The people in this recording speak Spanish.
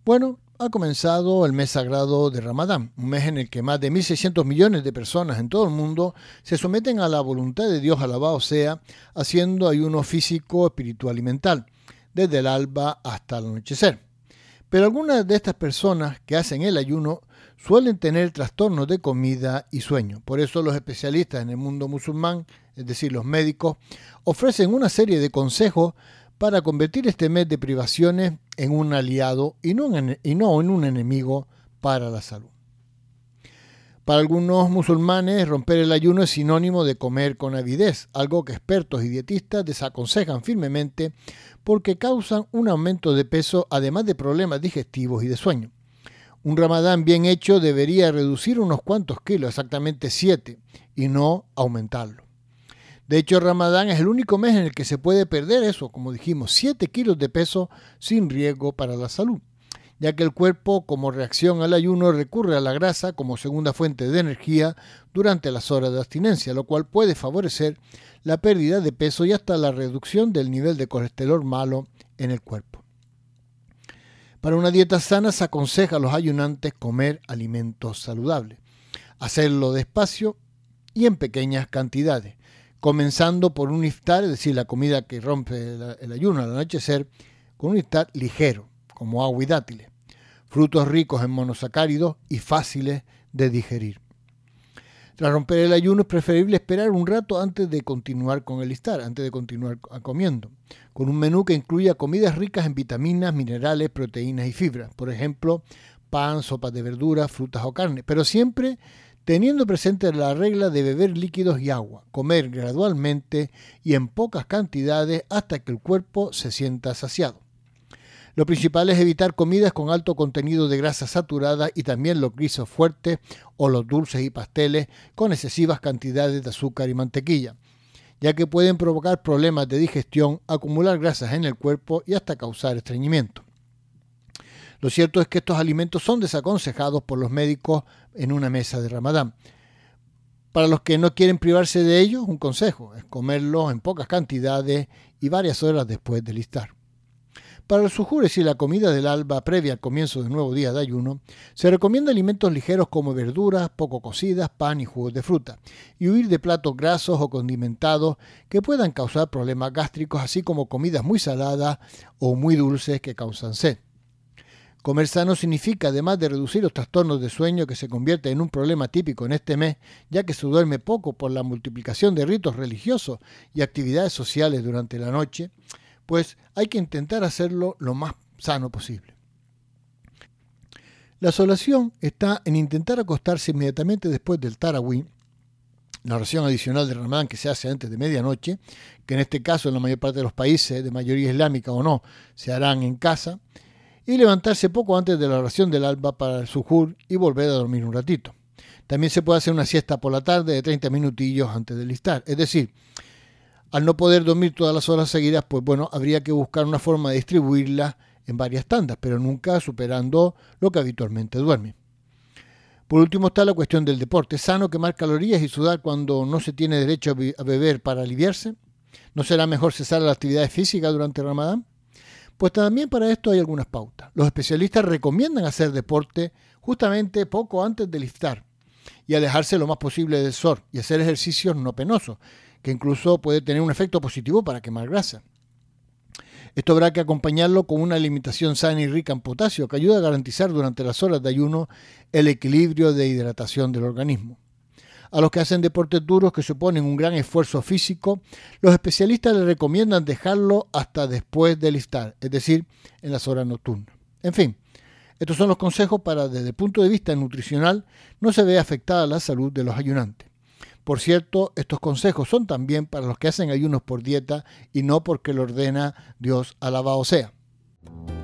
Bueno, ha comenzado el mes sagrado de Ramadán, un mes en el que más de 1.600 millones de personas en todo el mundo se someten a la voluntad de Dios, alabado sea, haciendo ayuno físico, espiritual y mental, desde el alba hasta el anochecer. Pero algunas de estas personas que hacen el ayuno suelen tener trastornos de comida y sueño. Por eso los especialistas en el mundo musulmán, es decir, los médicos, ofrecen una serie de consejos para convertir este mes de privaciones en un aliado y no en un enemigo para la salud. Para algunos musulmanes, romper el ayuno es sinónimo de comer con avidez, algo que expertos y dietistas desaconsejan firmemente porque causan un aumento de peso, además de problemas digestivos y de sueño. Un Ramadán bien hecho debería reducir unos cuantos kilos, exactamente 7, y no aumentarlo. De hecho, Ramadán es el único mes en el que se puede perder eso, como dijimos, 7 kilos de peso sin riesgo para la salud, ya que el cuerpo, como reacción al ayuno, recurre a la grasa como segunda fuente de energía durante las horas de abstinencia, lo cual puede favorecer la pérdida de peso y hasta la reducción del nivel de colesterol malo en el cuerpo. Para una dieta sana se aconseja a los ayunantes comer alimentos saludables, hacerlo despacio y en pequeñas cantidades, comenzando por un iftar, es decir, la comida que rompe el ayuno al anochecer, con un iftar ligero, como agua y dátiles, frutos ricos en monosacáridos y fáciles de digerir. Tras romper el ayuno es preferible esperar un rato antes de continuar con el iftar, antes de continuar comiendo, con un menú que incluya comidas ricas en vitaminas, minerales, proteínas y fibras, por ejemplo, pan, sopas de verduras, frutas o carne, pero siempre teniendo presente la regla de beber líquidos y agua, comer gradualmente y en pocas cantidades hasta que el cuerpo se sienta saciado. Lo principal es evitar comidas con alto contenido de grasa saturada y también los guisos fuertes o los dulces y pasteles con excesivas cantidades de azúcar y mantequilla, ya que pueden provocar problemas de digestión, acumular grasas en el cuerpo y hasta causar estreñimiento. Lo cierto es que estos alimentos son desaconsejados por los médicos en una mesa de Ramadán. Para los que no quieren privarse de ellos, un consejo es comerlos en pocas cantidades y varias horas después del iftar. Para los sujures y la comida del alba previa al comienzo del nuevo día de ayuno, se recomienda alimentos ligeros como verduras, poco cocidas, pan y jugos de fruta, y huir de platos grasos o condimentados que puedan causar problemas gástricos, así como comidas muy saladas o muy dulces que causan sed. Comer sano significa, además de reducir los trastornos de sueño que se convierte en un problema típico en este mes, ya que se duerme poco por la multiplicación de ritos religiosos y actividades sociales durante la noche, pues hay que intentar hacerlo lo más sano posible. La solución está en intentar acostarse inmediatamente después del Tarawih, la oración adicional de Ramadán que se hace antes de medianoche, que en este caso en la mayor parte de los países de mayoría islámica o no, se harán en casa, y levantarse poco antes de la oración del alba para el suhur y volver a dormir un ratito. También se puede hacer una siesta por la tarde de 30 minutillos antes del iftar. Es decir, al no poder dormir todas las horas seguidas, pues bueno, habría que buscar una forma de distribuirla en varias tandas, pero nunca superando lo que habitualmente duerme. Por último está la cuestión del deporte. ¿Es sano quemar calorías y sudar cuando no se tiene derecho a beber para aliviarse? ¿No será mejor cesar la actividad física durante Ramadán? Pues también para esto hay algunas pautas. Los especialistas recomiendan hacer deporte justamente poco antes del iftar y alejarse lo más posible del sol y hacer ejercicios no penosos, que incluso puede tener un efecto positivo para quemar grasa. Esto habrá que acompañarlo con una alimentación sana y rica en potasio que ayuda a garantizar durante las horas de ayuno el equilibrio de hidratación del organismo. A los que hacen deportes duros que suponen un gran esfuerzo físico, los especialistas les recomiendan dejarlo hasta después del iftar, es decir, en las horas nocturnas. En fin, estos son los consejos para, desde el punto de vista nutricional, no se vea afectada la salud de los ayunantes. Por cierto, estos consejos son también para los que hacen ayunos por dieta y no porque lo ordena Dios, alabado sea.